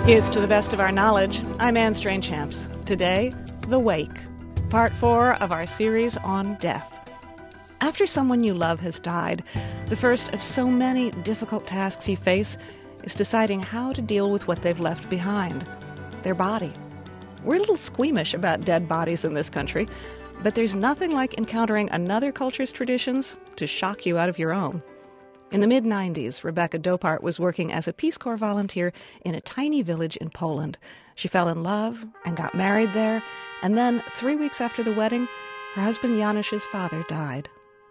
It's To the Best of Our Knowledge. I'm Anne Strainchamps. Today, The Wake, Part 4 of our series on death. After someone you love has died, the first of so many difficult tasks you face is deciding how to deal with what they've left behind, their body. We're a little squeamish about dead bodies in this country, but there's nothing like encountering another culture's traditions to shock you out of your own. In the mid-90s, Rebecca Dopart was working as a Peace Corps volunteer in a tiny village in Poland. She fell in love and got married there, and then 3 weeks after the wedding, her husband Janusz's father died.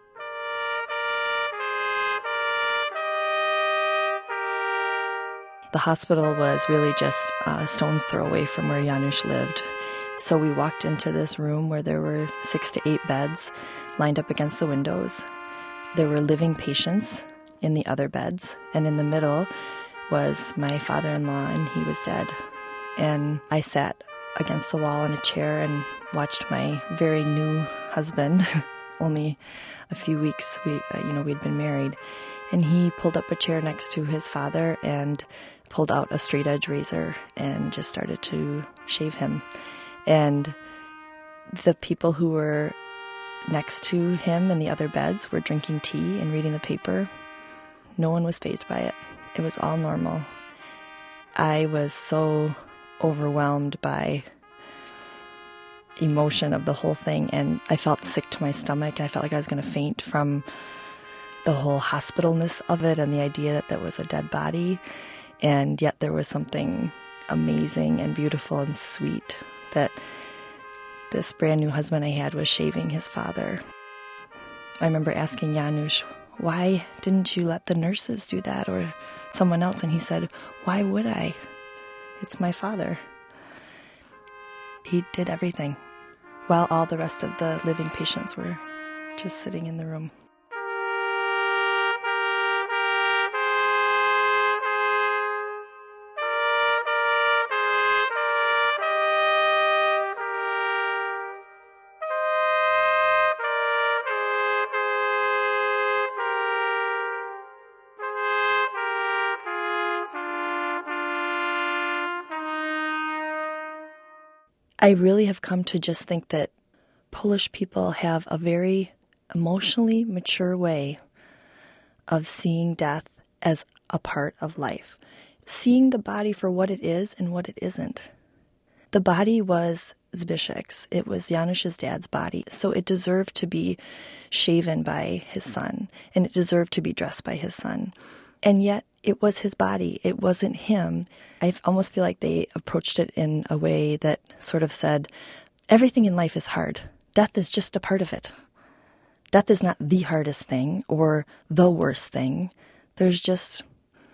The hospital was really just a stone's throw away from where Janusz lived. So we walked into this room where there were 6 to 8 beds lined up against the windows. There were living patients in the other beds, and in the middle was my father-in-law, and he was dead. And I sat against the wall in a chair and watched my very new husband, only a few weeks, we'd been married, and he pulled up a chair next to his father and pulled out a straight-edge razor and just started to shave him. And the people who were next to him in the other beds were drinking tea and reading the paper. No one was fazed by it. It was all normal. I was so overwhelmed by emotion of the whole thing, and I felt sick to my stomach. I felt like I was going to faint from the whole hospitalness of it and the idea that that was a dead body. And yet there was something amazing and beautiful and sweet that this brand new husband I had was shaving his father. I remember asking Janusz, why didn't you let the nurses do that or someone else? And he said, why would I? It's my father. He did everything while all the rest of the living patients were just sitting in the room. I really have come to just think that Polish people have a very emotionally mature way of seeing death as a part of life, seeing the body for what it is and what it isn't. The body was Zbyszek's. It was Janusz's dad's body, so it deserved to be shaven by his son, and it deserved to be dressed by his son. And yet, it was his body. It wasn't him. I almost feel like they approached it in a way that sort of said, everything in life is hard. Death is just a part of it. Death is not the hardest thing or the worst thing. There's just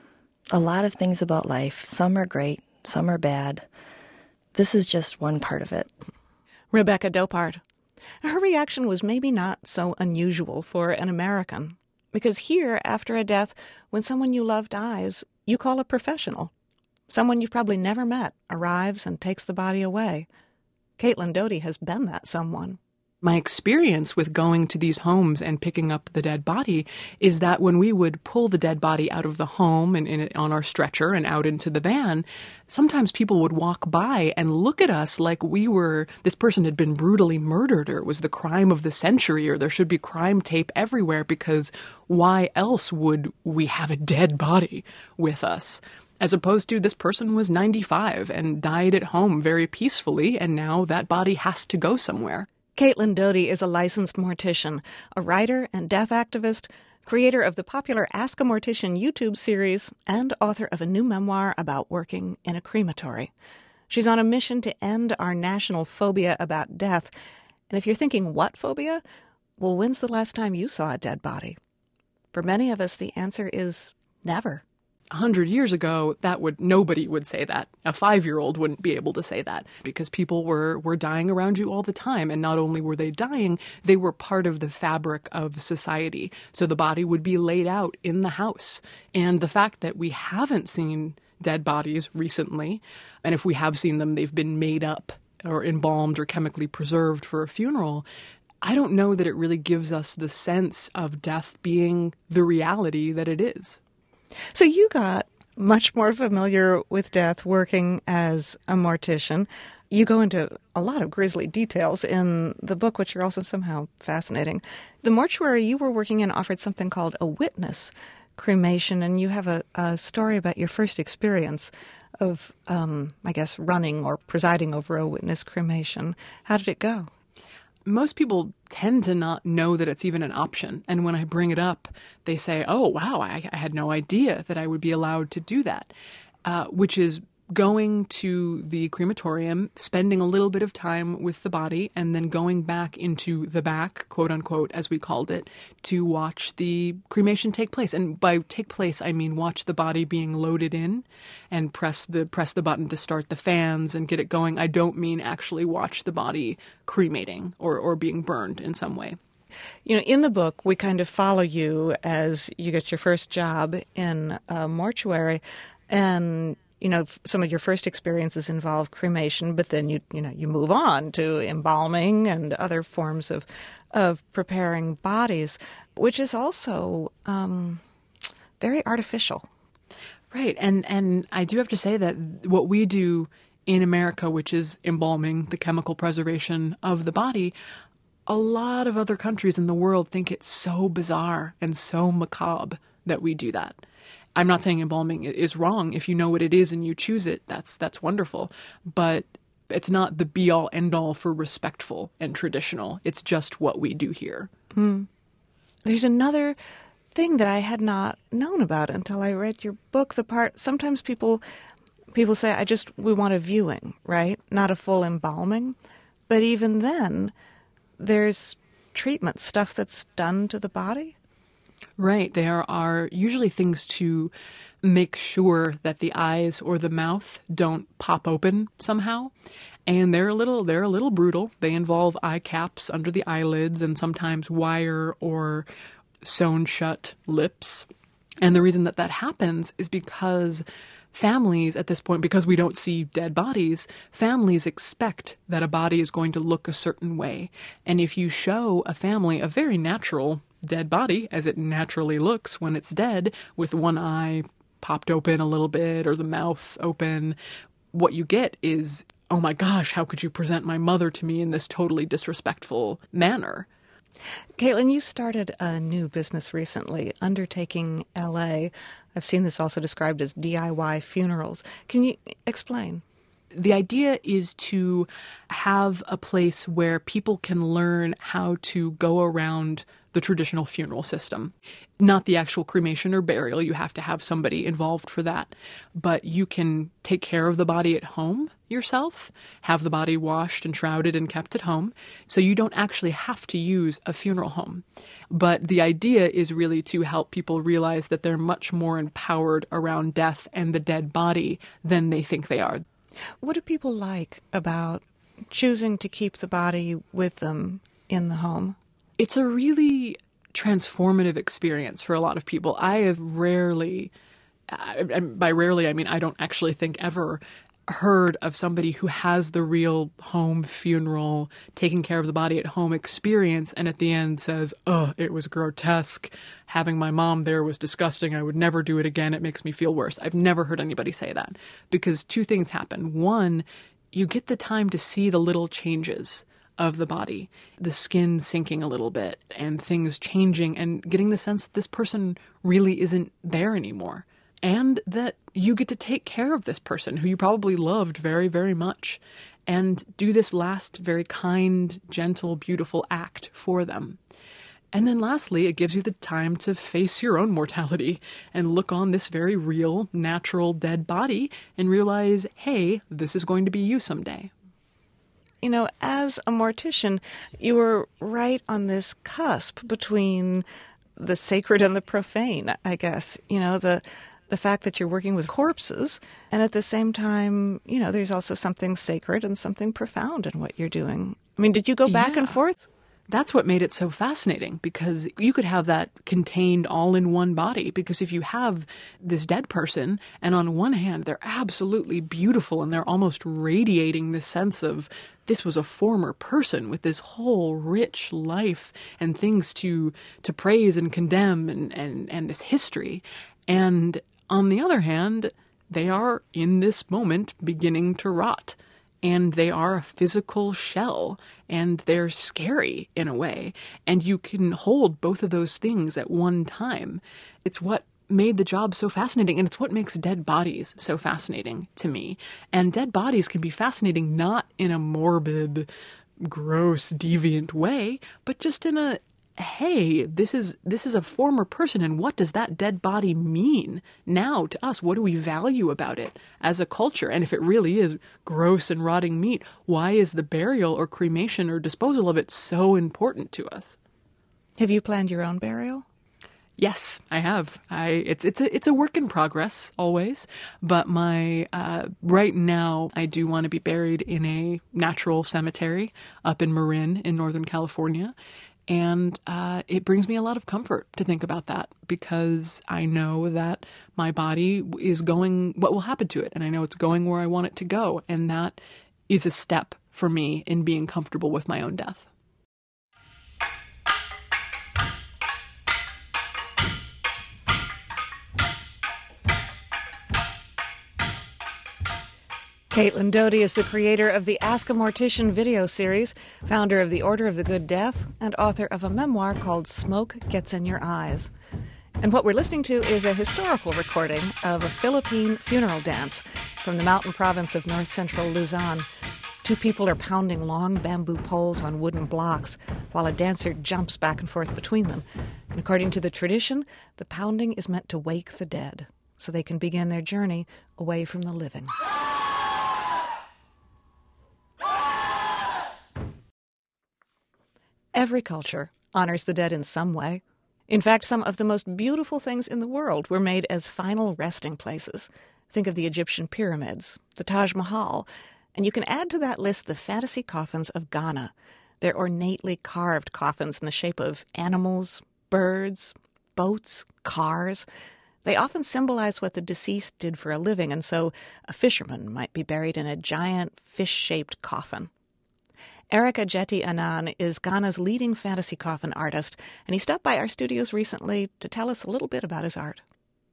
a lot of things about life. Some are great, some are bad. This is just one part of it. Rebecca Dopart. Her reaction was maybe not so unusual for an American. Because here, after a death, when someone you love dies, you call a professional. Someone you've probably never met arrives and takes the body away. Caitlin Doughty has been that someone. My experience with going to these homes and picking up the dead body is that when we would pull the dead body out of the home and on our stretcher and out into the van, sometimes people would walk by and look at us like this person had been brutally murdered, or it was the crime of the century, or there should be crime tape everywhere, because why else would we have a dead body with us? As opposed to this person was 95 and died at home very peacefully, and now that body has to go somewhere. Caitlin Doughty is a licensed mortician, a writer and death activist, creator of the popular Ask a Mortician YouTube series, and author of a new memoir about working in a crematory. She's on a mission to end our national phobia about death. And if you're thinking, what phobia? Well, when's the last time you saw a dead body? For many of us, the answer is never. 100 years ago, nobody would say that. A 5-year-old wouldn't be able to say that, because people were dying around you all the time. And not only were they dying, they were part of the fabric of society. So the body would be laid out in the house. And the fact that we haven't seen dead bodies recently, and if we have seen them, they've been made up or embalmed or chemically preserved for a funeral, I don't know that it really gives us the sense of death being the reality that it is. So you got much more familiar with death working as a mortician. You go into a lot of grisly details in the book, which are also somehow fascinating. The mortuary you were working in offered something called a witness cremation, and you have a story about your first experience of, I guess, running or presiding over a witness cremation. How did it go? Most people tend to not know that it's even an option. And when I bring it up, they say, oh, wow, I had no idea that I would be allowed to do that, which is going to the crematorium, spending a little bit of time with the body, and then going back into the back, quote unquote, as we called it, to watch the cremation take place. And by take place, I mean watch the body being loaded in and press the button to start the fans and get it going. I don't mean actually watch the body cremating or being burned in some way. You know, in the book, we kind of follow you as you get your first job in a mortuary, and you know, some of your first experiences involve cremation, but then you move on to embalming and other forms of preparing bodies, which is also very artificial. Right, and I do have to say that what we do in America, which is embalming, the chemical preservation of the body, a lot of other countries in the world think it's so bizarre and so macabre that we do that. I'm not saying embalming is wrong. If you know what it is and you choose it, that's wonderful. But it's not the be-all, end-all for respectful and traditional. It's just what we do here. There's another thing that I had not known about until I read your book. Sometimes people say, we want a viewing, right? Not a full embalming. But even then, there's treatment, stuff that's done to the body. Right. There are usually things to make sure that the eyes or the mouth don't pop open somehow. And they're a little brutal. They involve eye caps under the eyelids and sometimes wire or sewn shut lips. And the reason that happens is because families at this point, because we don't see dead bodies, families expect that a body is going to look a certain way. And if you show a family a very natural dead body, as it naturally looks when it's dead, with one eye popped open a little bit or the mouth open, what you get is, oh my gosh, how could you present my mother to me in this totally disrespectful manner? Caitlin, you started a new business recently, Undertaking LA. I've seen this also described as DIY funerals. Can you explain? The idea is to have a place where people can learn how to go around the traditional funeral system. Not the actual cremation or burial. You have to have somebody involved for that. But you can take care of the body at home yourself, have the body washed and shrouded and kept at home, so you don't actually have to use a funeral home. But the idea is really to help people realize that they're much more empowered around death and the dead body than they think they are. What do people like about choosing to keep the body with them in the home? It's a really transformative experience for a lot of people. I have rarely, and by rarely I mean I don't actually think ever, heard of somebody who has the real home funeral, taking care of the body at home experience, and at the end says, oh, it was grotesque. Having my mom there was disgusting. I would never do it again. It makes me feel worse. I've never heard anybody say that, because two things happen. One, you get the time to see the little changes of the body, the skin sinking a little bit and things changing, and getting the sense that this person really isn't there anymore. And that you get to take care of this person who you probably loved very, very much, and do this last very kind, gentle, beautiful act for them. And then lastly, it gives you the time to face your own mortality and look on this very real, natural, dead body and realize, hey, this is going to be you someday. You know, as a mortician, you were right on this cusp between the sacred and the profane, I guess. You know, the fact that you're working with corpses, and at the same time, you know, there's also something sacred and something profound in what you're doing. I mean, did you go back and forth? That's what made it so fascinating, because you could have that contained all in one body. Because if you have this dead person, and on one hand, they're absolutely beautiful and they're almost radiating this sense of this was a former person with this whole rich life and things to praise and condemn and this history. And On the other hand, they are, in this moment, beginning to rot. And they are a physical shell, and they're scary in a way. And you can hold both of those things at one time. It's what made the job so fascinating, and it's what makes dead bodies so fascinating to me. And dead bodies can be fascinating not in a morbid, gross, deviant way, but just in a, hey, this is a former person, and what does that dead body mean now to us? What do we value about it as a culture? And if it really is gross and rotting meat, why is the burial or cremation or disposal of it so important to us? Have you planned your own burial? Yes, I have. It's a work in progress always, but my right now I do want to be buried in a natural cemetery up in Marin in Northern California. And it brings me a lot of comfort to think about that, because I know that my body is going, what will happen to it, and I know it's going where I want it to go. And that is a step for me in being comfortable with my own death. Caitlin Doughty is the creator of the Ask a Mortician video series, founder of the Order of the Good Death, and author of a memoir called Smoke Gets in Your Eyes. And what we're listening to is a historical recording of a Philippine funeral dance from the mountain province of north-central Luzon. Two people are pounding long bamboo poles on wooden blocks while a dancer jumps back and forth between them. And according to the tradition, the pounding is meant to wake the dead so they can begin their journey away from the living. Every culture honors the dead in some way. In fact, some of the most beautiful things in the world were made as final resting places. Think of the Egyptian pyramids, the Taj Mahal, and you can add to that list the fantasy coffins of Ghana. They're ornately carved coffins in the shape of animals, birds, boats, cars. They often symbolize what the deceased did for a living, and so a fisherman might be buried in a giant fish-shaped coffin. Erica Jetty Annan is Ghana's leading fantasy coffin artist, and he stopped by our studios recently to tell us a little bit about his art.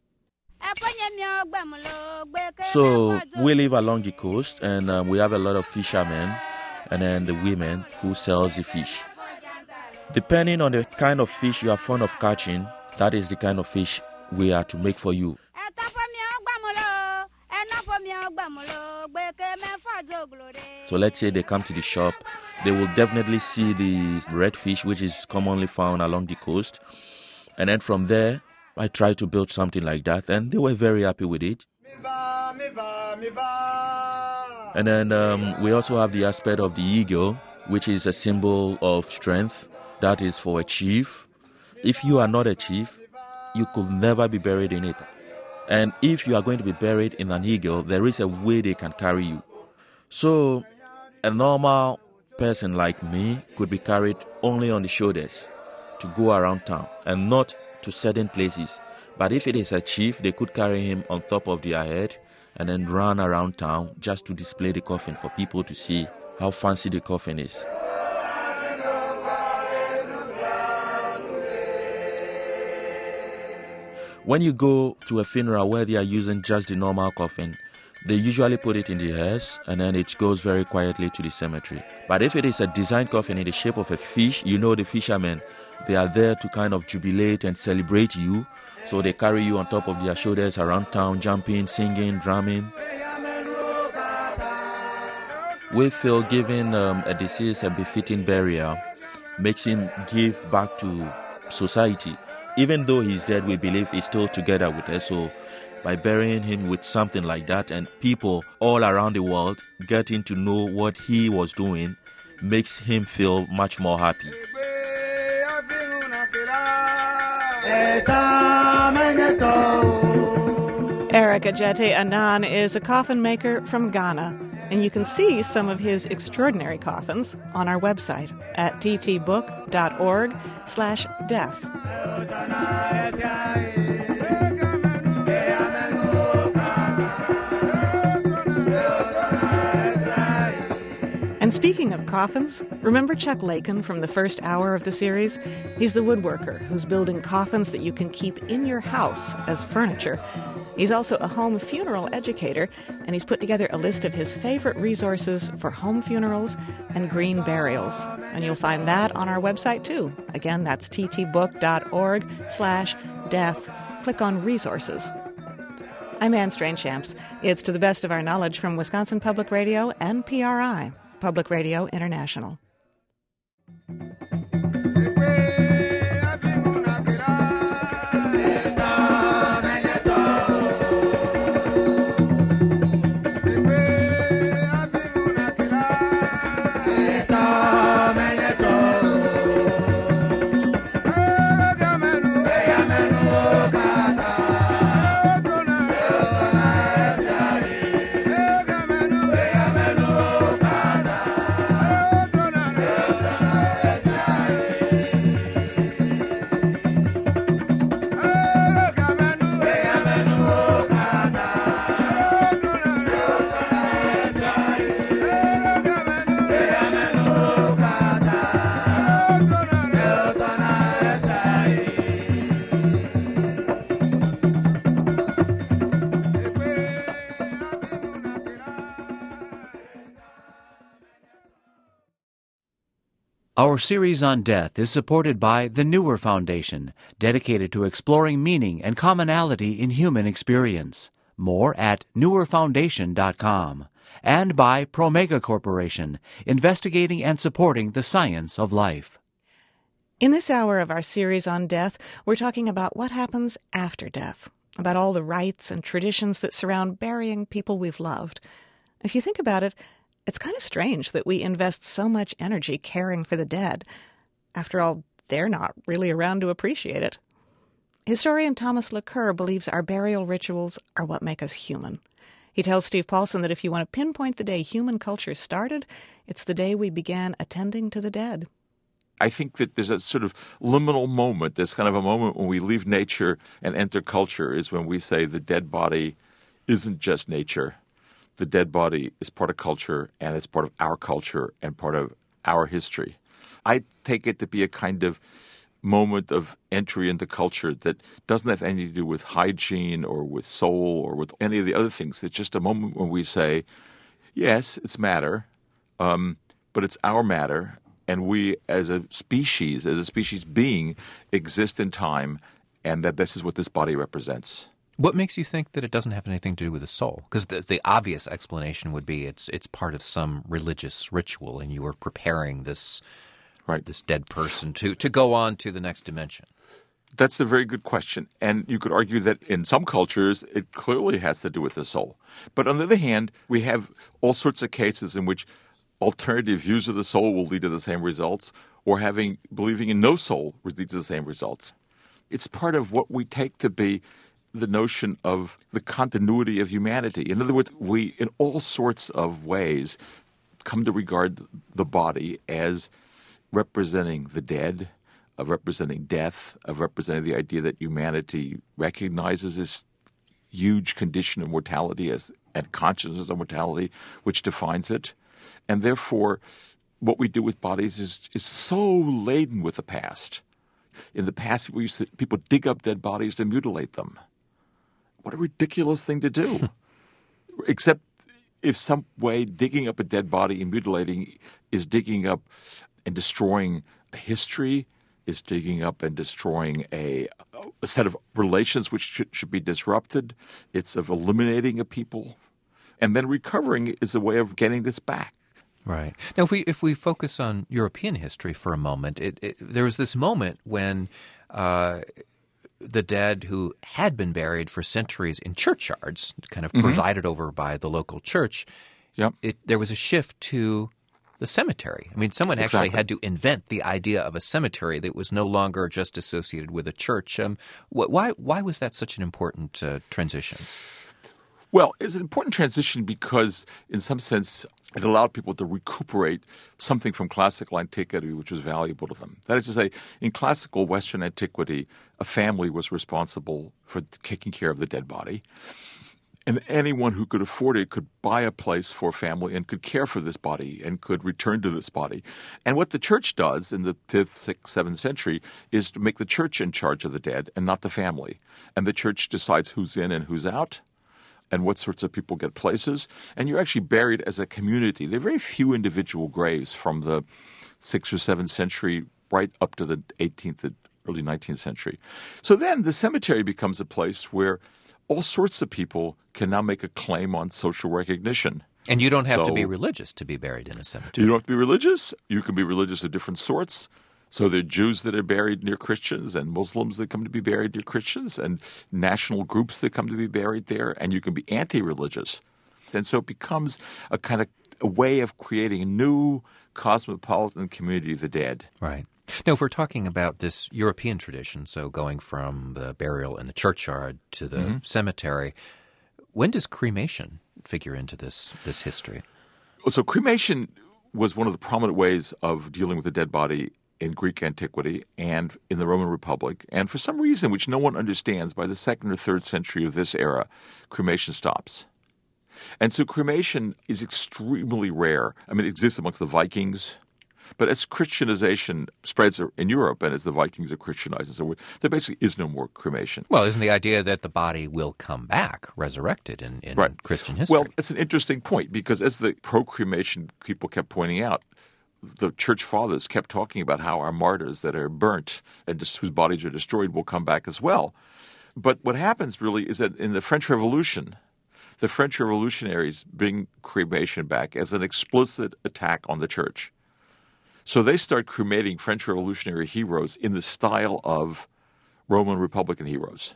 So we live along the coast, and we have a lot of fishermen and then the women who sells the fish. Depending on the kind of fish you are fond of catching, that is the kind of fish we are to make for you. So let's say they come to the shop, they will definitely see the redfish, which is commonly found along the coast. And then from there, I tried to build something like that, and they were very happy with it. And then we also have the aspect of the eagle, which is a symbol of strength. That is for a chief. If you are not a chief, you could never be buried in it. And if you are going to be buried in an eagle, there is a way they can carry you. So a normal person like me could be carried only on the shoulders to go around town and not to certain places. But if it is a chief, they could carry him on top of their head and then run around town just to display the coffin for people to see how fancy the coffin is. When you go to a funeral where they are using just the normal coffin, they usually put it in the hearse and then it goes very quietly to the cemetery. But if it is a designed coffin in the shape of a fish, you know the fishermen, they are there to kind of jubilate and celebrate you. So they carry you on top of their shoulders around town, jumping, singing, drumming. We feel giving a deceased a befitting burial makes him give back to society. Even though he's dead, we believe he's still together with us. So by burying him with something like that, and people all around the world getting to know what he was doing, makes him feel much more happy. Erica Jetty Annan is a coffin maker from Ghana, and you can see some of his extraordinary coffins on our website at ttbook.org/death. And speaking of coffins, remember Chuck Lakin from the first hour of the series? He's the woodworker who's building coffins that you can keep in your house as furniture. He's also a home funeral educator, and he's put together a list of his favorite resources for home funerals and green burials. And you'll find that on our website, too. Again, that's ttbook.org/death. Click on Resources. I'm Anne Strange-Champs. It's To the Best of Our Knowledge from Wisconsin Public Radio and PRI, Public Radio International. Our series on death is supported by the Newer Foundation, dedicated to exploring meaning and commonality in human experience. More at newerfoundation.com. And by Promega Corporation, investigating and supporting the science of life. In this hour of our series on death, we're talking about what happens after death, about all the rites and traditions that surround burying people we've loved. If you think about it, it's kind of strange that we invest so much energy caring for the dead. After all, they're not really around to appreciate it. Historian Thomas Laqueur believes our burial rituals are what make us human. He tells Steve Paulson that if you want to pinpoint the day human culture started, it's the day we began attending to the dead. I think that there's a sort of liminal moment, this kind of a moment when we leave nature and enter culture, is when we say the dead body isn't just nature. The dead body is part of culture, and it's part of our culture and part of our history. I take it to be a kind of moment of entry into culture that doesn't have anything to do with hygiene or with soul or with any of the other things. It's just a moment when we say, yes, it's matter, but it's our matter, and we as a species being, exist in time, and that this is what this body represents. What makes you think that it doesn't have anything to do with the soul? Because the obvious explanation would be it's part of some religious ritual, and you are preparing this this dead person to go on to the next dimension. That's a very good question. And you could argue that in some cultures, it clearly has to do with the soul. But on the other hand, we have all sorts of cases in which alternative views of the soul will lead to the same results, or believing in no soul leads to the same results. It's part of what we take to be the notion of the continuity of humanity. In other words, we, in all sorts of ways, come to regard the body as representing the dead, of representing death, of representing the idea that humanity recognizes this huge condition of mortality and consciousness of mortality, which defines it. And therefore, what we do with bodies is so laden with the past. In the past, people dig up dead bodies to mutilate them. What a ridiculous thing to do. Except if some way digging up a dead body and mutilating is digging up and destroying a history, is digging up and destroying a set of relations which should be disrupted. It's of eliminating a people. And then recovering is a way of getting this back. Right. Now, if we focus on European history for a moment, there was this moment when the dead who had been buried for centuries in churchyards, kind of presided over by the local church, there was a shift to the cemetery. I mean, someone actually had to invent the idea of a cemetery that was no longer just associated with a church. Why was that such an important transition? Well, it's an important transition because, in some sense, it allowed people to recuperate something from classical antiquity which was valuable to them. That is to say, in classical Western antiquity, a family was responsible for taking care of the dead body. And anyone who could afford it could buy a place for a family and could care for this body and could return to this body. And what the church does in the 5th, 6th, 7th century is to make the church in charge of the dead and not the family. And the church decides who's in and who's out and what sorts of people get places. And you're actually buried as a community. There are very few individual graves from the 6th or 7th century right up to the 18th and early 19th century. So then the cemetery becomes a place where all sorts of people can now make a claim on social recognition. And you don't have to be religious to be buried in a cemetery. You don't have to be religious. You can be religious of different sorts. So there are Jews that are buried near Christians and Muslims that come to be buried near Christians and national groups that come to be buried there. And you can be anti-religious. And so it becomes a kind of a way of creating a new cosmopolitan community of the dead. Right. Now, if we're talking about this European tradition, so going from the burial in the churchyard to the cemetery, when does cremation figure into this history? So cremation was one of the prominent ways of dealing with the dead body in Greek antiquity and in the Roman Republic. And for some reason, which no one understands, by the 2nd or 3rd century of this era, cremation stops. And so cremation is extremely rare. I mean, it exists amongst the Vikings. But as Christianization spreads in Europe and as the Vikings are Christianized and so forth, there basically is no more cremation. Well, isn't the idea that the body will come back, resurrected in right. Christian history? Well, it's an interesting point because as the pro-cremation people kept pointing out, the church fathers kept talking about how our martyrs that are burnt and whose bodies are destroyed will come back as well. But what happens really is that in the French Revolution, the French revolutionaries bring cremation back as an explicit attack on the church. So they start cremating French revolutionary heroes in the style of Roman Republican heroes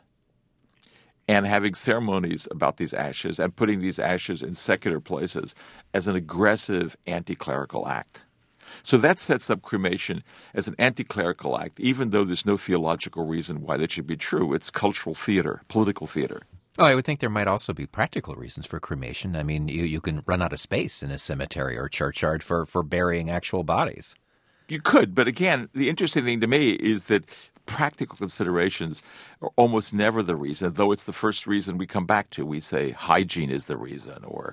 and having ceremonies about these ashes and putting these ashes in secular places as an aggressive anti-clerical act. So that sets up cremation as an anti-clerical act, even though there's no theological reason why that should be true. It's cultural theater, political theater. Oh, I would think there might also be practical reasons for cremation. I mean, you can run out of space in a cemetery or churchyard for burying actual bodies. You could, but again, the interesting thing to me is that practical considerations are almost never the reason, though it's the first reason we come back to. We say hygiene is the reason, or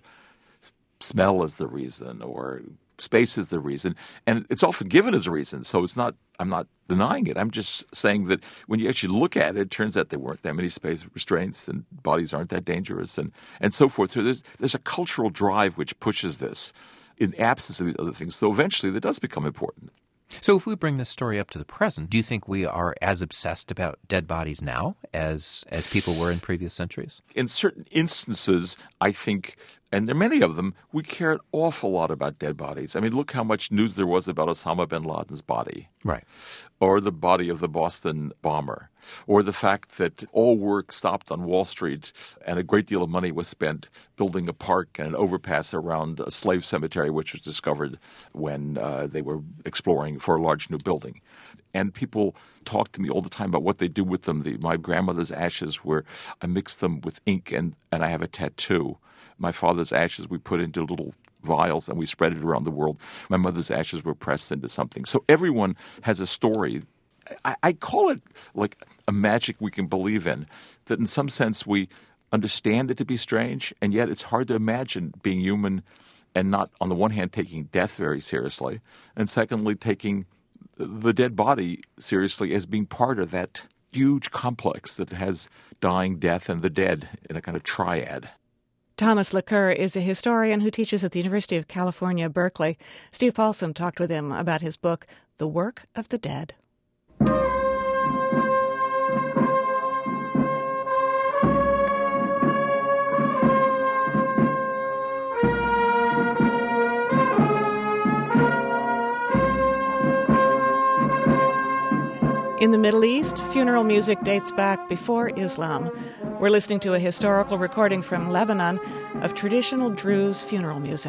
smell is the reason, or space is the reason, and it's often given as a reason. So I'm not denying it. I'm just saying that when you actually look at it, it turns out there weren't that many space restraints and bodies aren't that dangerous and so forth. So there's a cultural drive which pushes this in absence of these other things. So eventually that does become important. So if we bring this story up to the present, do you think we are as obsessed about dead bodies now as people were in previous centuries? In certain instances, I think, and there are many of them, we care an awful lot about dead bodies. I mean, look how much news there was about Osama bin Laden's body. Right. Or the body of the Boston bomber. Or the fact that all work stopped on Wall Street and a great deal of money was spent building a park and an overpass around a slave cemetery, which was discovered when they were exploring for a large new building. And people talk to me all the time about what they do with them. My grandmother's ashes were, I mixed them with ink and I have a tattoo. My father's ashes we put into little vials and we spread it around the world. My mother's ashes were pressed into something. So everyone has a story. I call it like a magic we can believe in, that in some sense we understand it to be strange, and yet it's hard to imagine being human and not, on the one hand, taking death very seriously, and secondly, taking the dead body seriously as being part of that huge complex that has dying, death, and the dead in a kind of triad. Thomas Laqueur is a historian who teaches at the University of California, Berkeley. Steve Paulson talked with him about his book, The Work of the Dead. In the Middle East, funeral music dates back before Islam. We're listening to a historical recording from Lebanon of traditional Druze funeral music.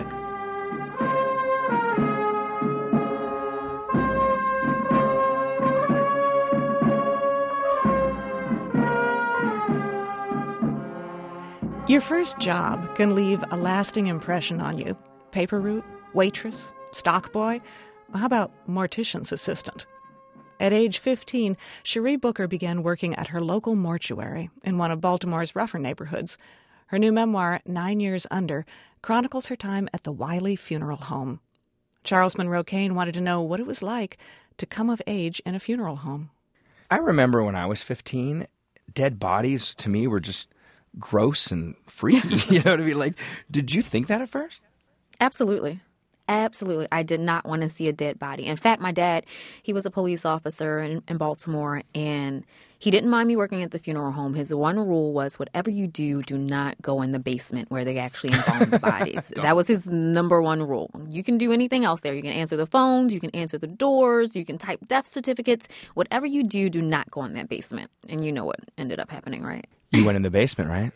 Your first job can leave a lasting impression on you. Paper route, waitress, stock boy, how about mortician's assistant? At age 15, Cherie Booker began working at her local mortuary in one of Baltimore's rougher neighborhoods. Her new memoir, 9 Years Under, chronicles her time at the Wiley Funeral Home. Charles Monroe Kane wanted to know what it was like to come of age in a funeral home. I remember when I was 15, dead bodies to me were just gross and freaky. You know what I mean? Like, did you think that at first? Absolutely. Absolutely. I did not want to see a dead body. In fact, my dad, he was a police officer in Baltimore, and he didn't mind me working at the funeral home. His one rule was, whatever you do, do not go in the basement where they actually embalm the bodies. That was his number one rule. You can do anything else there. You can answer the phones, you can answer the doors, you can type death certificates. Whatever you do, do not go in that basement. And you know what ended up happening, right? You went in the basement, right?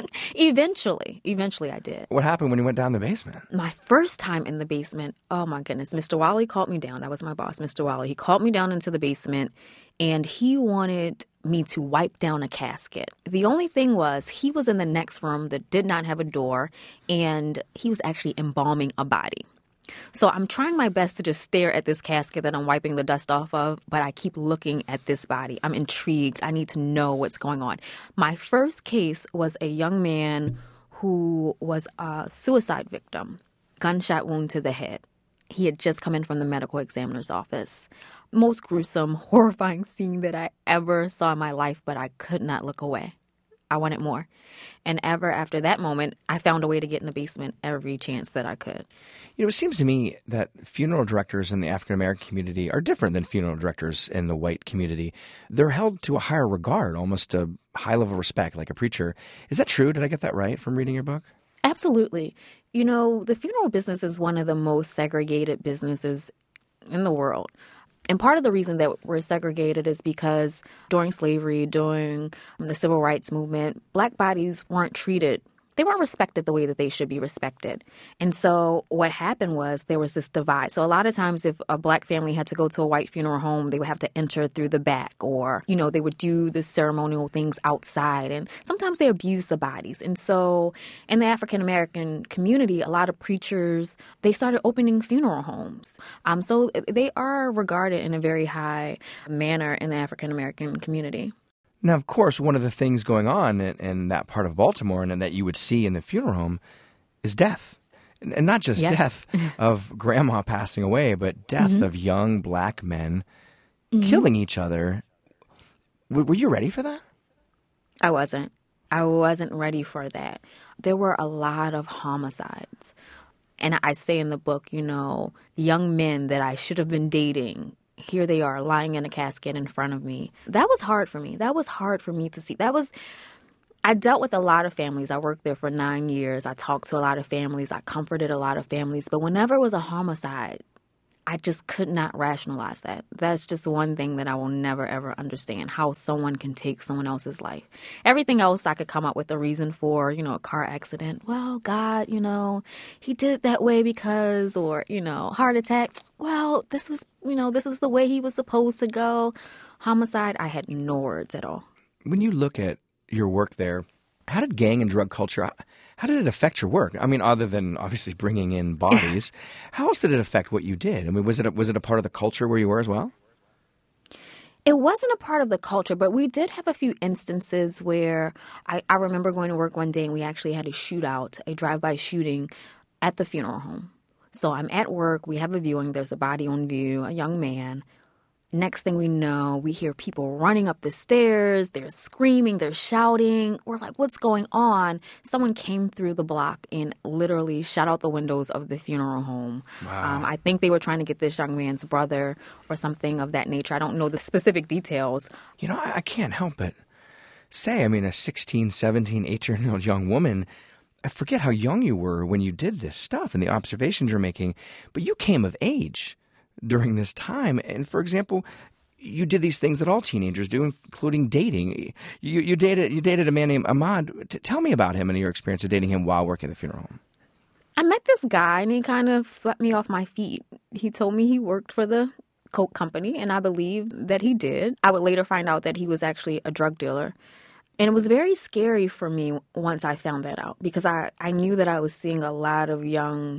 Eventually I did. What happened when you went down the basement? My first time in the basement, oh my goodness, Mr. Wiley called me down. That was my boss, Mr. Wiley. He called me down into the basement, and he wanted me to wipe down a casket. The only thing was, he was in the next room that did not have a door, and he was actually embalming a body. So I'm trying my best to just stare at this casket that I'm wiping the dust off of, but I keep looking at this body. I'm intrigued. I need to know what's going on. My first case was a young man who was a suicide victim, gunshot wound to the head. He had just come in from the medical examiner's office. Most gruesome, horrifying scene that I ever saw in my life, but I could not look away. I wanted more. And ever after that moment, I found a way to get in the basement every chance that I could. You know, it seems to me that funeral directors in the African-American community are different than funeral directors in the white community. They're held to a higher regard, almost a high level of respect, like a preacher. Is that true? Did I get that right from reading your book? Absolutely. You know, the funeral business is one of the most segregated businesses in the world. And part of the reason that we're segregated is because during slavery, during the civil rights movement, Black bodies weren't treated. They weren't respected the way that they should be respected. And so what happened was there was this divide. So a lot of times if a Black family had to go to a white funeral home, they would have to enter through the back, or, you know, they would do the ceremonial things outside. And sometimes they abused the bodies. And so in the African-American community, a lot of preachers, they started opening funeral homes. So they are regarded in a very high manner in the African-American community. Now, of course, one of the things going on in that part of Baltimore and that you would see in the funeral home is death. And not just death of grandma passing away, but death of young Black men killing each other. Were you ready for that? I wasn't. I wasn't ready for that. There were a lot of homicides. And I say in the book, you know, young men that I should have been dating, here they are lying in a casket in front of me. That was hard for me. That was hard for me to see. I dealt with a lot of families. I worked there for 9 years. I talked to a lot of families. I comforted a lot of families. But whenever it was a homicide, I just could not rationalize that. That's just one thing that I will never, ever understand, how someone can take someone else's life. Everything else I could come up with a reason for, you know, a car accident. Well, God, you know, he did it that way because, or, you know, heart attack. Well, this was the way he was supposed to go. Homicide, I had no words at all. When you look at your work there, how did gang and drug culture, how did it affect your work? I mean, other than obviously bringing in bodies, how else did it affect what you did? I mean, was it a part of the culture where you were as well? It wasn't a part of the culture, but we did have a few instances where I remember going to work one day and we actually had a shootout, a drive-by shooting at the funeral home. So I'm at work, we have a viewing, there's a body on view, a young man. Next thing we know, we hear people running up the stairs. They're screaming. They're shouting. We're like, what's going on? Someone came through the block and literally shot out the windows of the funeral home. Wow. I think they were trying to get this young man's brother or something of that nature. I don't know the specific details. You know, I can't help but say, I mean, a 16, 17, 18-year-old young woman, I forget how young you were when you did this stuff and the observations you're making, but you came of age during this time. And for example, you did these things that all teenagers do, including dating. You dated a man named Ahmad. Tell me about him and your experience of dating him while working at the funeral home. I met this guy and he kind of swept me off my feet. He told me he worked for the Coke company, and I believed that he did. I would later find out that he was actually a drug dealer. And it was very scary for me once I found that out, because I knew that I was seeing a lot of young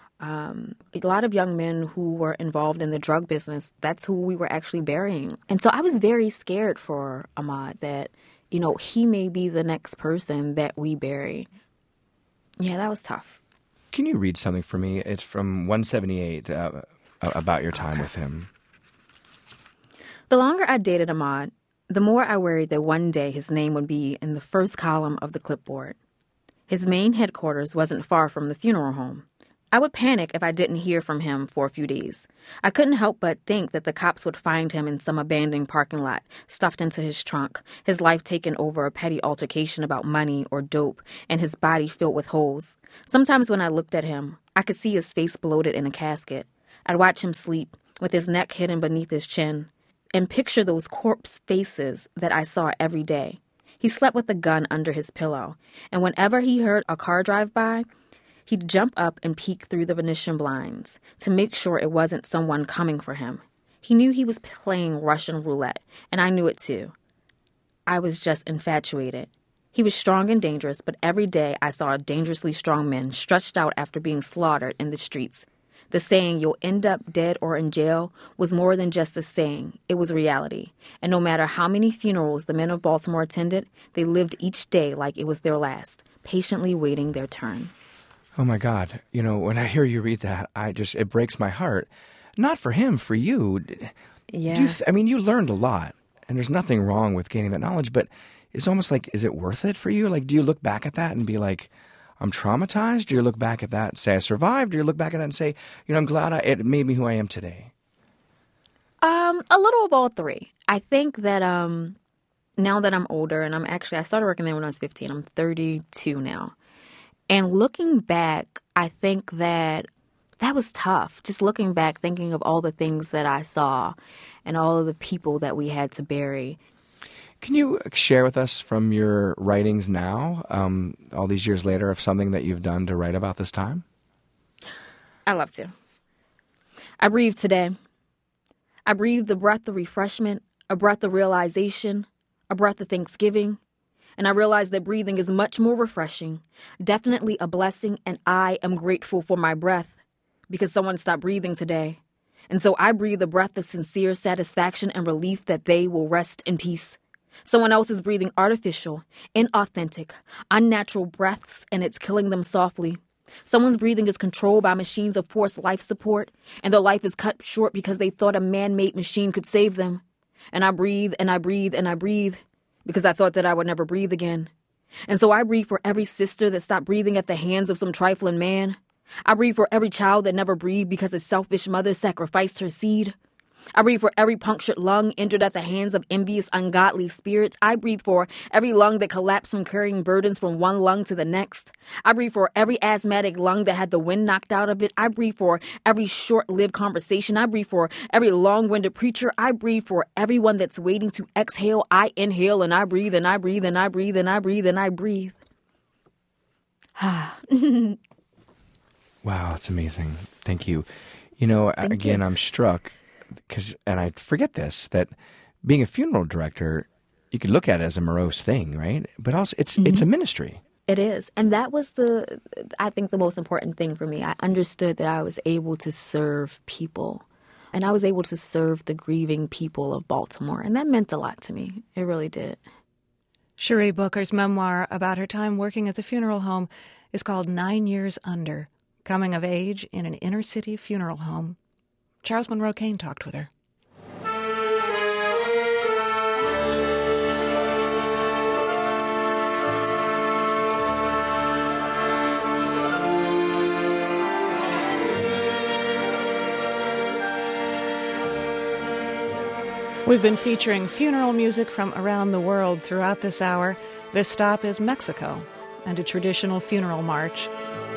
men who were involved in the drug business. That's who we were actually burying. And so I was very scared for Ahmad, that he may be the next person that we bury. Yeah, that was tough. Can you read something for me? It's from 178 about your time with him. The longer I dated Ahmaud, the more I worried that one day his name would be in the first column of the clipboard. His main headquarters wasn't far from the funeral home. I would panic if I didn't hear from him for a few days. I couldn't help but think that the cops would find him in some abandoned parking lot, stuffed into his trunk, his life taken over a petty altercation about money or dope, and his body filled with holes. Sometimes when I looked at him, I could see his face bloated in a casket. I'd watch him sleep, with his neck hidden beneath his chin, and picture those corpse faces that I saw every day. He slept with a gun under his pillow, and whenever he heard a car drive by, he'd jump up and peek through the Venetian blinds to make sure it wasn't someone coming for him. He knew he was playing Russian roulette, and I knew it too. I was just infatuated. He was strong and dangerous, but every day I saw dangerously strong men stretched out after being slaughtered in the streets. The saying, "You'll end up dead or in jail," was more than just a saying. It was reality. And no matter how many funerals the men of Baltimore attended, they lived each day like it was their last, patiently waiting their turn. Oh, my God. When I hear you read that, it breaks my heart. Not for him, for you. Yeah. You learned a lot, and there's nothing wrong with gaining that knowledge, but it's almost like, is it worth it for you? Like, do you look back at that and be like, I'm traumatized? Do you look back at that and say I survived? Do you look back at that and say, I'm glad it made me who I am today? A little of all three. I think that now that I'm older, and I started working there when I was 15. I'm 32 now. And looking back, I think that was tough. Just looking back, thinking of all the things that I saw and all of the people that we had to bury. Can you share with us from your writings now, all these years later, of something that you've done to write about this time? I love to. I breathe today. I breathe the breath of refreshment, a breath of realization, a breath of thanksgiving. And I realize that breathing is much more refreshing, definitely a blessing, and I am grateful for my breath because someone stopped breathing today. And so I breathe a breath of sincere satisfaction and relief that they will rest in peace. Someone else is breathing artificial, inauthentic, unnatural breaths, and it's killing them softly. Someone's breathing is controlled by machines of forced life support, and their life is cut short because they thought a man-made machine could save them. And I breathe, and I breathe, and I breathe, because I thought that I would never breathe again. And so I breathe for every sister that stopped breathing at the hands of some trifling man. I breathe for every child that never breathed because a selfish mother sacrificed her seed. I breathe for every punctured lung injured at the hands of envious, ungodly spirits. I breathe for every lung that collapsed from carrying burdens from one lung to the next. I breathe for every asthmatic lung that had the wind knocked out of it. I breathe for every short-lived conversation. I breathe for every long-winded preacher. I breathe for everyone that's waiting to exhale. I inhale and I breathe and I breathe and I breathe and I breathe and I breathe. Wow, it's amazing. Thank you. Thank you. I'm struck and I forget this, that being a funeral director, you could look at it as a morose thing, right? But also it's a ministry. It is. And that was I think the most important thing for me. I understood that I was able to serve people, and I was able to serve the grieving people of Baltimore. And that meant a lot to me. It really did. Cherie Booker's memoir about her time working at the funeral home is called 9 Years Under, Coming of Age in an Inner City Funeral Home. Charles Monroe Kane talked with her. We've been featuring funeral music from around the world throughout this hour. This stop is Mexico and a traditional funeral march.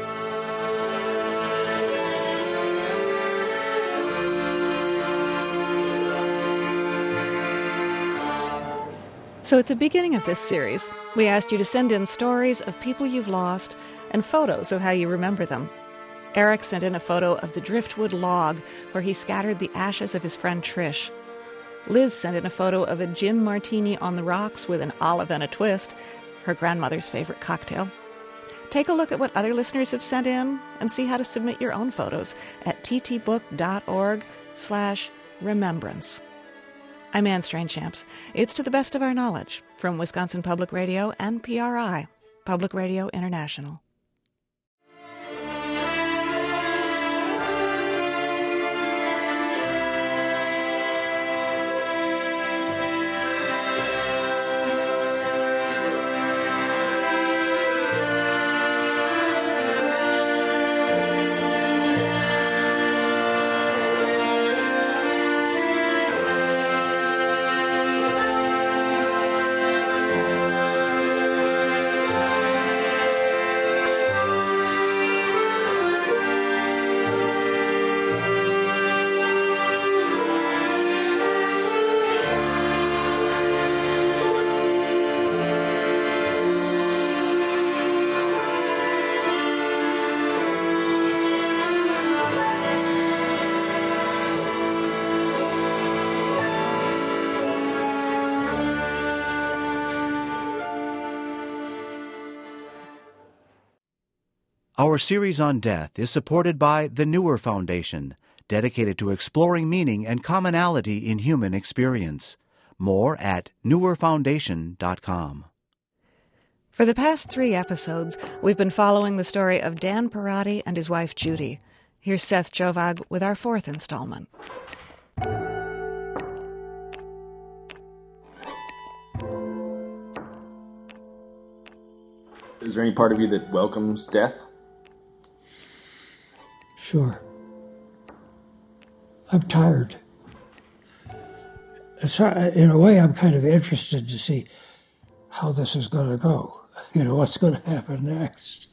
So at the beginning of this series, we asked you to send in stories of people you've lost and photos of how you remember them. Eric sent in a photo of the driftwood log where he scattered the ashes of his friend Trish. Liz sent in a photo of a gin martini on the rocks with an olive and a twist, her grandmother's favorite cocktail. Take a look at what other listeners have sent in and see how to submit your own photos at ttbook.org/remembrance. I'm Anne Strainchamps. It's To the Best of Our Knowledge from Wisconsin Public Radio and PRI, Public Radio International. Our series on death is supported by the Newer Foundation, dedicated to exploring meaning and commonality in human experience. More at newerfoundation.com. For the past 3 episodes, we've been following the story of Dan Perotti and his wife Judy. Here's Seth Jovag with our 4th installment. Is there any part of you that welcomes death? Sure. I'm tired. So, in a way, I'm kind of interested to see how this is going to go. You know, what's going to happen next.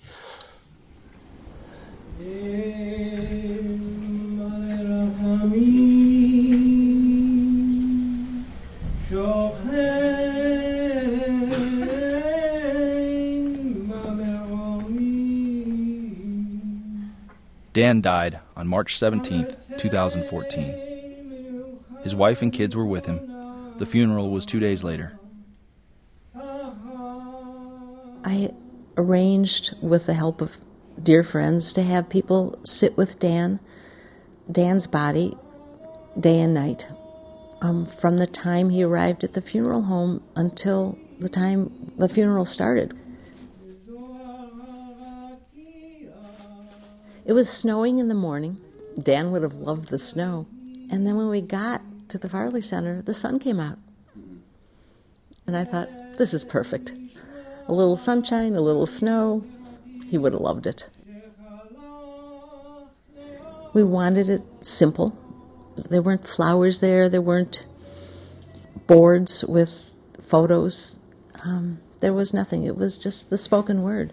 Dan died on March 17th, 2014. His wife and kids were with him. The funeral was 2 days later. I arranged, with the help of dear friends, to have people sit with Dan's body, day and night, from the time he arrived at the funeral home until the time the funeral started. It was snowing in the morning. Dan would have loved the snow. And then when we got to the Farley Center, the sun came out. And I thought, this is perfect. A little sunshine, a little snow. He would have loved it. We wanted it simple. There weren't flowers there. There weren't boards with photos. There was nothing. It was just the spoken word.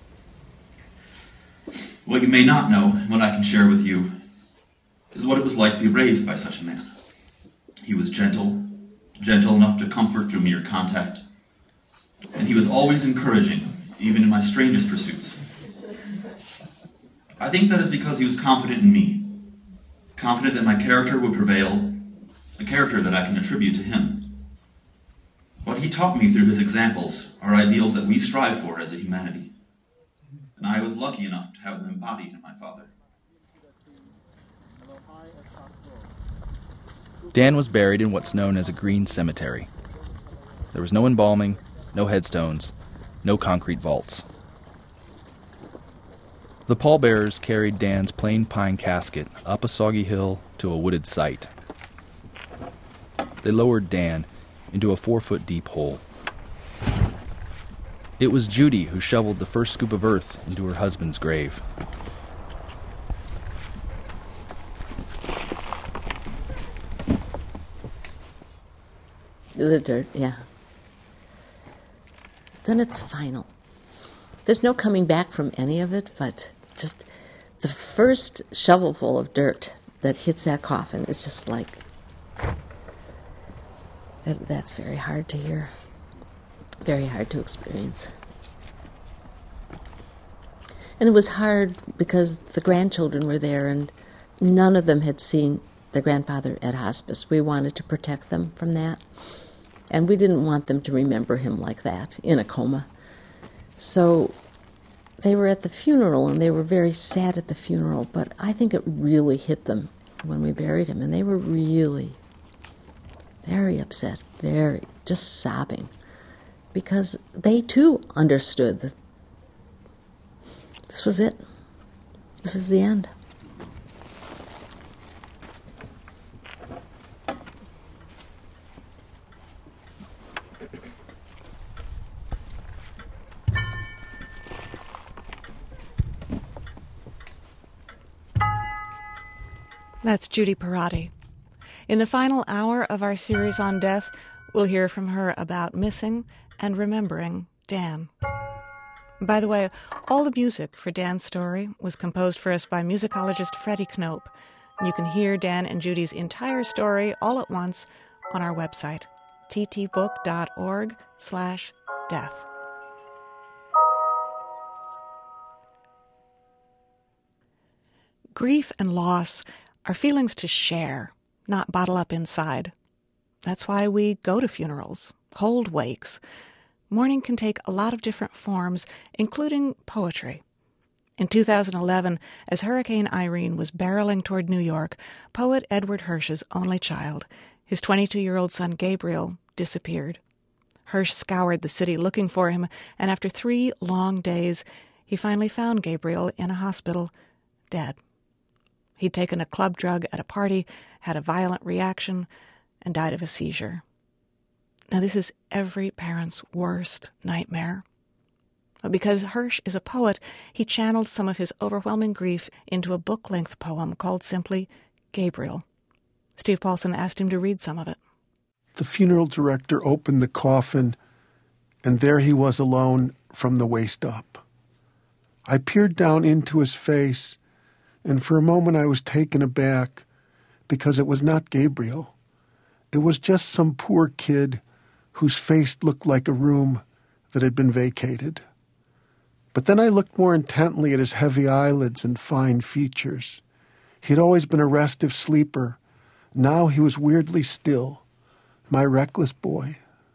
What you may not know, and what I can share with you, is what it was like to be raised by such a man. He was gentle enough to comfort through mere contact, and he was always encouraging, even in my strangest pursuits. I think that is because he was confident in me, confident that my character would prevail, a character that I can attribute to him. What he taught me through his examples are ideals that we strive for as a humanity. And I was lucky enough to have them embodied in my father. Dan was buried in what's known as a green cemetery. There was no embalming, no headstones, no concrete vaults. The pallbearers carried Dan's plain pine casket up a soggy hill to a wooded site. They lowered Dan into a 4-foot-deep hole. It was Judy who shoveled the first scoop of earth into her husband's grave. The dirt, yeah. Then it's final. There's no coming back from any of it, but just the first shovelful of dirt that hits that coffin is just like, that's very hard to hear. Very hard to experience. And it was hard because the grandchildren were there and none of them had seen their grandfather at hospice. We wanted to protect them from that. And we didn't want them to remember him like that, in a coma. So they were at the funeral and they were very sad at the funeral, but I think it really hit them when we buried him. And they were really very upset, very, just sobbing, because they too understood that this was it. This is the end. That's Judy Parati. In the final hour of our series on death, we'll hear from her about missing and remembering Dan. By the way, all the music for Dan's story was composed for us by musicologist Freddie Knope. You can hear Dan and Judy's entire story all at once on our website, ttbook.org/death. Grief and loss are feelings to share, not bottle up inside. That's why we go to funerals, hold wakes. Mourning can take a lot of different forms, including poetry. In 2011, as Hurricane Irene was barreling toward New York, poet Edward Hirsch's only child, his 22-year-old son Gabriel, disappeared. Hirsch scoured the city looking for him, and after 3 long days, he finally found Gabriel in a hospital, dead. He'd taken a club drug at a party, had a violent reaction, and died of a seizure. Now, this is every parent's worst nightmare. But because Hirsch is a poet, he channeled some of his overwhelming grief into a book-length poem called simply Gabriel. Steve Paulson asked him to read some of it. The funeral director opened the coffin, and there he was alone from the waist up. I peered down into his face, and for a moment I was taken aback because it was not Gabriel. It was just some poor kid whose face looked like a room that had been vacated. But then I looked more intently at his heavy eyelids and fine features. He'd always been a restive sleeper. Now he was weirdly still, my reckless boy.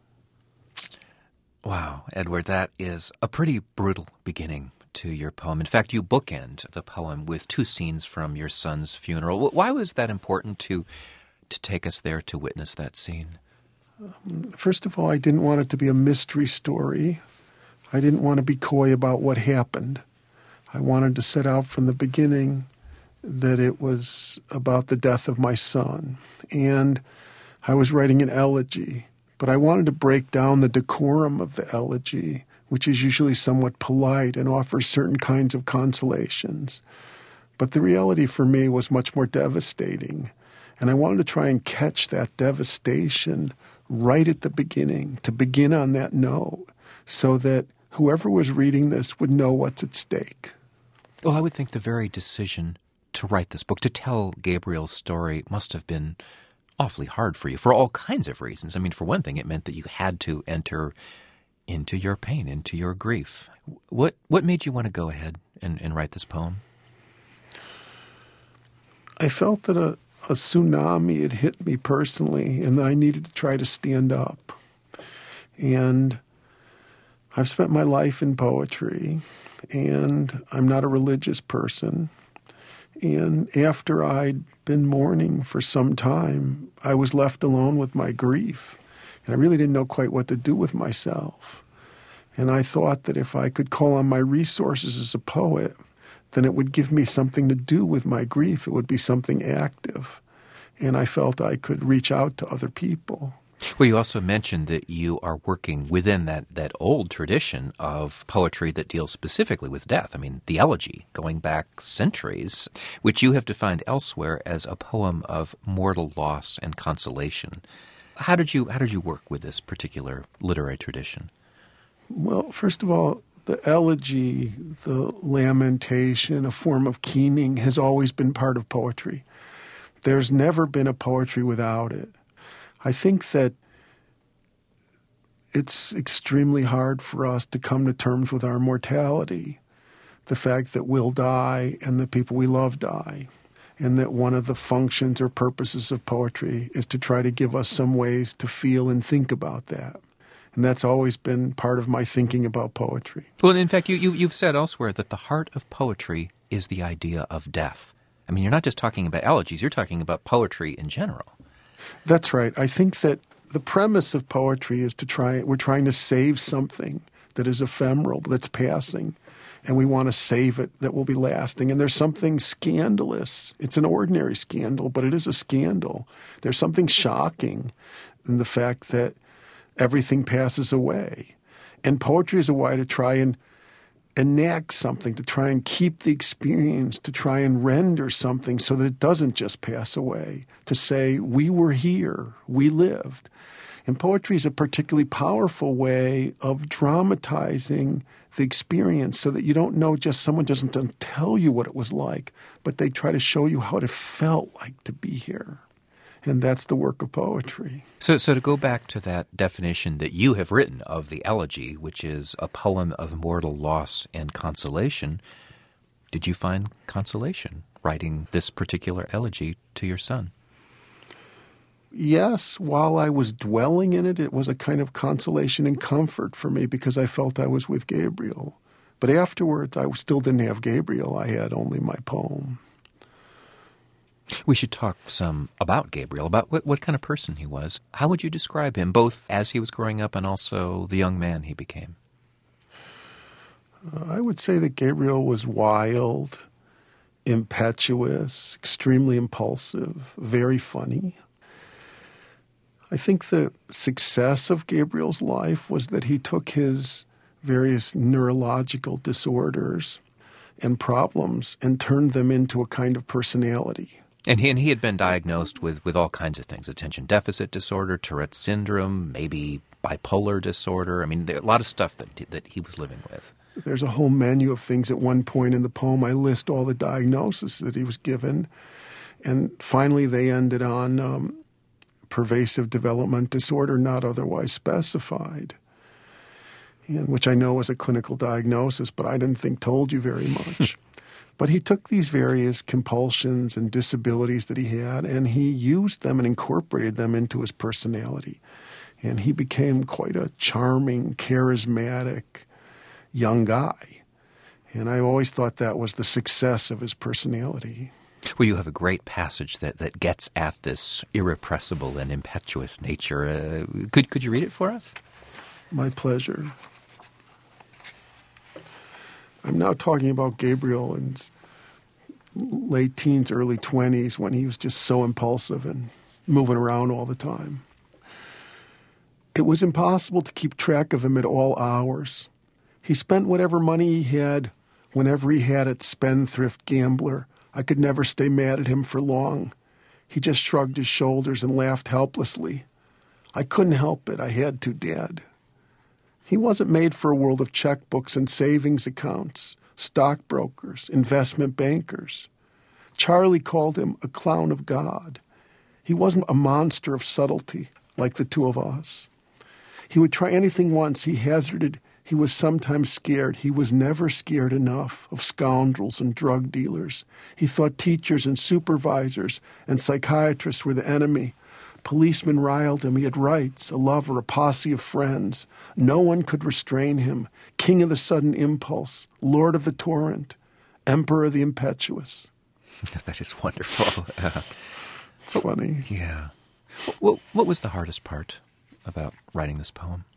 Wow, Edward, that is a pretty brutal beginning to your poem. In fact, you bookend the poem with 2 scenes from your son's funeral. Why was that important to take us there to witness that scene? First of all, I didn't want it to be a mystery story. I didn't want to be coy about what happened. I wanted to set out from the beginning that it was about the death of my son. And I was writing an elegy, but I wanted to break down the decorum of the elegy, which is usually somewhat polite and offers certain kinds of consolations. But the reality for me was much more devastating, and I wanted to try and catch that devastation right at the beginning, to begin on that note, so that whoever was reading this would know what's at stake. Well, I would think the very decision to write this book, to tell Gabriel's story, must have been awfully hard for you for all kinds of reasons. I mean, for one thing, it meant that you had to enter into your pain, into your grief. What made you want to go ahead and write this poem? I felt that a tsunami had hit me personally and that I needed to try to stand up. And I've spent my life in poetry, and I'm not a religious person. And after I'd been mourning for some time, I was left alone with my grief. And I really didn't know quite what to do with myself. And I thought that if I could call on my resources as a poet, then it would give me something to do with my grief. It would be something active. And I felt I could reach out to other people. Well, you also mentioned that you are working within that old tradition of poetry that deals specifically with death. I mean, the elegy, going back centuries, which you have defined elsewhere as a poem of mortal loss and consolation. How did you work with this particular literary tradition? Well, first of all, the elegy, the lamentation, a form of keening, has always been part of poetry. There's never been a poetry without it. I think that it's extremely hard for us to come to terms with our mortality, the fact that we'll die and the people we love die, and that one of the functions or purposes of poetry is to try to give us some ways to feel and think about that. And that's always been part of my thinking about poetry. Well, in fact, you've said elsewhere that the heart of poetry is the idea of death. I mean, you're not just talking about elegies, you're talking about poetry in general. That's right. I think that the premise of poetry is we're trying to save something that is ephemeral, that's passing, and we want to save it that will be lasting. And there's something scandalous. It's an ordinary scandal, but it is a scandal. There's something shocking in the fact that everything passes away. And poetry is a way to try and enact something, to try and keep the experience, to try and render something so that it doesn't just pass away, to say, we were here, we lived. And poetry is a particularly powerful way of dramatizing the experience so that you don't know, just someone doesn't tell you what it was like, but they try to show you how it felt like to be here. And that's the work of poetry. So to go back to that definition that you have written of the elegy, which is a poem of mortal loss and consolation, did you find consolation writing this particular elegy to your son? Yes, while I was dwelling in it, it was a kind of consolation and comfort for me because I felt I was with Gabriel. But afterwards, I still didn't have Gabriel. I had only my poem. We should talk some about Gabriel, about what kind of person he was. How would you describe him, both as he was growing up and also the young man he became? I would say that Gabriel was wild, impetuous, extremely impulsive, very funny. I think the success of Gabriel's life was that he took his various neurological disorders and problems and turned them into a kind of personality. And he had been diagnosed with all kinds of things, attention deficit disorder, Tourette's syndrome, maybe bipolar disorder. I mean, there are a lot of stuff that he was living with. There's a whole menu of things. At one point in the poem, I list all the diagnoses that he was given. And finally, they ended on pervasive development disorder not otherwise specified, and which I know was a clinical diagnosis, but I didn't think told you very much. But he took these various compulsions and disabilities that he had, and he used them and incorporated them into his personality. And he became quite a charming, charismatic young guy. And I always thought that was the success of his personality. Well, you have a great passage that gets at this irrepressible and impetuous nature. Could you read it for us? My pleasure. I'm now talking about Gabriel in his late teens, early 20s, when he was just so impulsive and moving around all the time. It was impossible to keep track of him at all hours. He spent whatever money he had whenever he had it, spendthrift gambler. I could never stay mad at him for long. He just shrugged his shoulders and laughed helplessly. I couldn't help it. I had to, Dad. He wasn't made for a world of checkbooks and savings accounts, stockbrokers, investment bankers. Charlie called him a clown of God. He wasn't a monster of subtlety like the two of us. He would try anything once. He hazarded. He was sometimes scared. He was never scared enough of scoundrels and drug dealers. He thought teachers and supervisors and psychiatrists were the enemy. Policemen riled him. He had rights, a lover, a posse of friends. No one could restrain him. King of the sudden impulse, lord of the torrent, emperor of the impetuous. That is wonderful. It's funny. Yeah. What was the hardest part about writing this poem?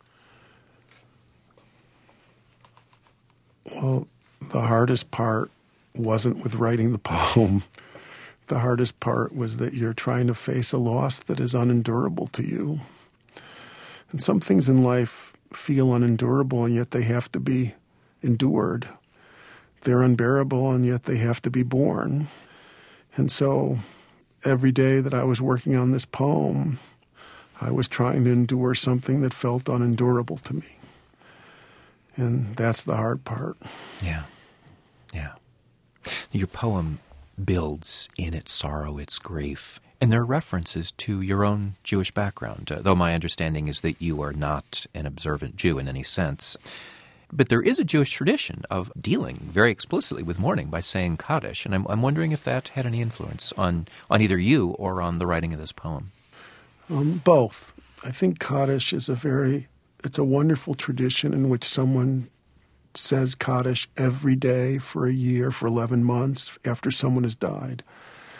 Well, the hardest part wasn't with writing the poem. The hardest part was that you're trying to face a loss that is unendurable to you. And some things in life feel unendurable, and yet they have to be endured. They're unbearable, and yet they have to be borne. And so every day that I was working on this poem, I was trying to endure something that felt unendurable to me. And that's the hard part. Yeah. Yeah. Your poem builds in its sorrow, its grief. And there are references to your own Jewish background, though my understanding is that you are not an observant Jew in any sense. But there is a Jewish tradition of dealing very explicitly with mourning by saying Kaddish, and I'm wondering if that had any influence on either you or on the writing of this poem. Both. I think Kaddish is it's a wonderful tradition in which someone says Kaddish every day for a year, for 11 months after someone has died.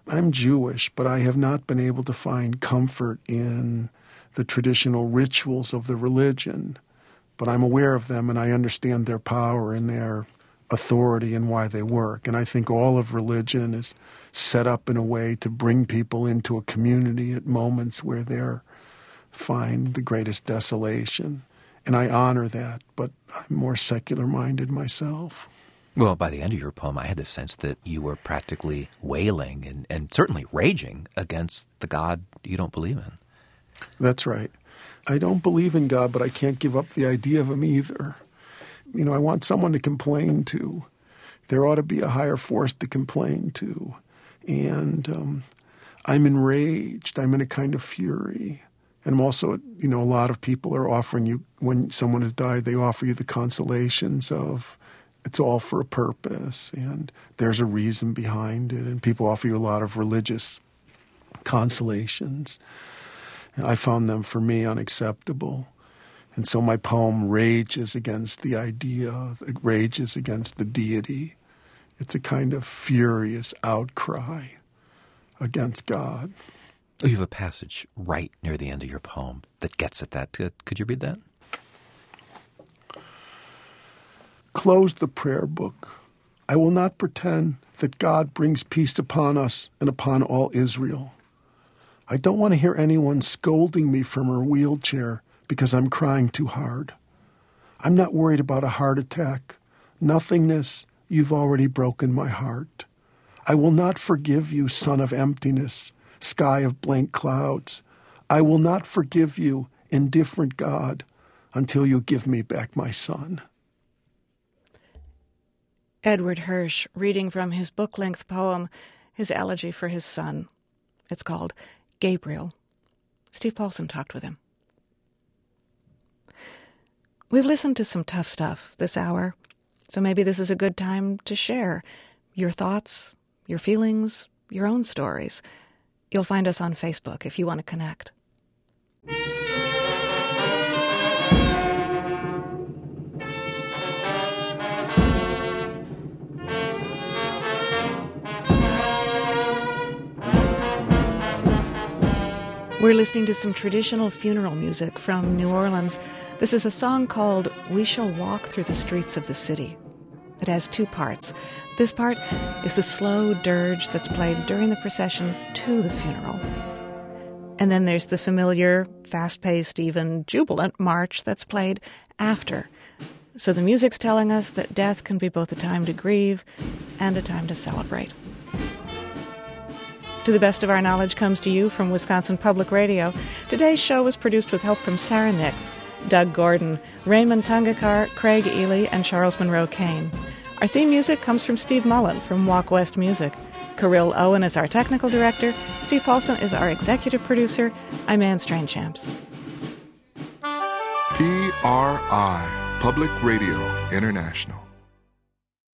I'm Jewish, but I have not been able to find comfort in the traditional rituals of the religion. But I'm aware of them, and I understand their power and their authority and why they work. And I think all of religion is set up in a way to bring people into a community at moments where they find the greatest desolation. And I honor that, but I'm more secular-minded myself. Well, by the end of your poem, I had the sense that you were practically wailing and certainly raging against the God you don't believe in. That's right. I don't believe in God, but I can't give up the idea of him either. You know, I want someone to complain to. There ought to be a higher force to complain to. And I'm enraged. I'm in a kind of fury. And I'm also, you know, a lot of people are offering you, when someone has died, they offer you the consolations of it's all for a purpose and there's a reason behind it. And people offer you a lot of religious consolations. And I found them, for me, unacceptable. And so my poem rages against the idea, it rages against the deity. It's a kind of furious outcry against God. Oh, you have a passage right near the end of your poem that gets at that. Could you read that? Close the prayer book. I will not pretend that God brings peace upon us and upon all Israel. I don't want to hear anyone scolding me from her wheelchair because I'm crying too hard. I'm not worried about a heart attack. Nothingness, you've already broken my heart. I will not forgive you, son of emptiness, sky of blank clouds. I will not forgive you, indifferent God, until you give me back my son. Edward Hirsch, reading from his book-length poem, his elegy for his son. It's called Gabriel. Steve Paulson talked with him. We've listened to some tough stuff this hour, so maybe this is a good time to share your thoughts, your feelings, your own stories. You'll find us on Facebook if you want to connect. We're listening to some traditional funeral music from New Orleans. This is a song called We Shall Walk Through the Streets of the City. It has two parts. This part is the slow dirge that's played during the procession to the funeral. And then there's the familiar, fast-paced, even jubilant march that's played after. So the music's telling us that death can be both a time to grieve and a time to celebrate. To the Best of Our Knowledge comes to you from Wisconsin Public Radio. Today's show was produced with help from Sarah Nix, Doug Gordon, Raymond Tungakar, Craig Ely, and Charles Monroe Kane. Our theme music comes from Steve Mullen from Walk West Music. Kirill Owen is our technical director. Steve Paulson is our executive producer. I'm Anne Strainchamps. PRI, Public Radio International.